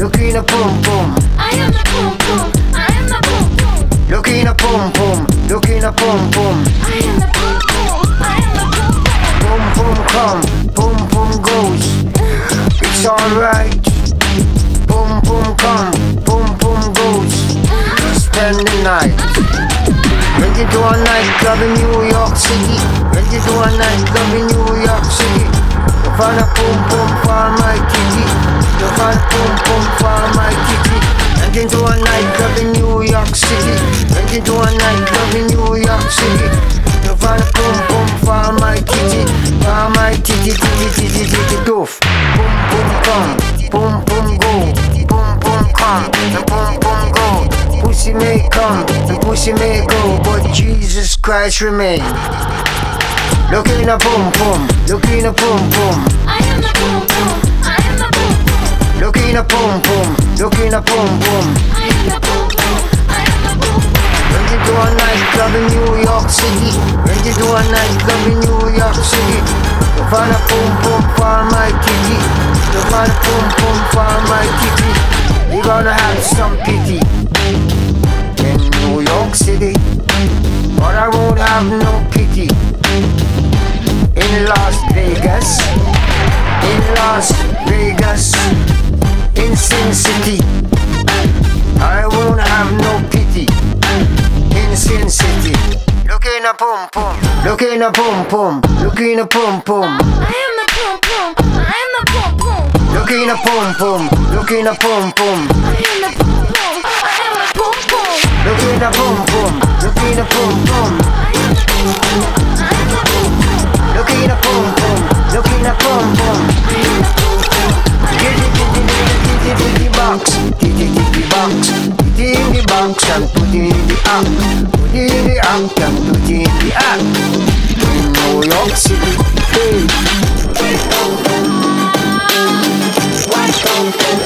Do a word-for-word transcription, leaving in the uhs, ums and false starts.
looking a boom boom. I am the boom boom. I am the boom boom. Looking a boom boom, looking a boom boom. I am the boom boom. I am the boom boom. Boom boom come, boom boom goes. It's alright. Boom boom come, boom boom goes. Spend the night. Ready to a nightclub in New York City. Ready to a nightclub in New York City. You find a boom boom for my kitty. You find a boom boom for my kitty. Ready to a nightclub in New York City. Ready to a nightclub in New York City. You find a boom boom for my kitty. For my kitty, kitty, kitty, kitty, doof. Boom boom come, boom boom go. Boom boom come, and boom boom go. Pussy may come, and pussy may go, but Jesus Christ remain. Looking a boom boom, looking a boom boom. I am the boom boom. I am the boom boom. Looking a boom boom, looking a boom boom. I am the boom boom. I am the boom boom. Ready to a nightclub in New York City. Ready to a nightclub in New York City. You find a boom boom for my kitty. You find a boom boom for my kitty. We gonna have some pity in New York City, but I won't have no pity in Las Vegas. In Las Vegas, in Sin City, I won't have no pity in Sin City. Looking a boom boom, looking a boom boom, looking a boom boom. I am the boom boom. I am the boom boom. Looking a boom boom, looking a boom boom. I am the boom boom. I am the boom boom. Looking a boom boom, looking a boom boom. I am the boom boom. I am the boom boom. Looking a boom boom, looking a boom boom. I am the boom boom. Kitty kitty kitty kitty kitty box, kitty kitty box. Put it in the box and put it in the app. Put it in the app and put it in the app. In New York City, hey.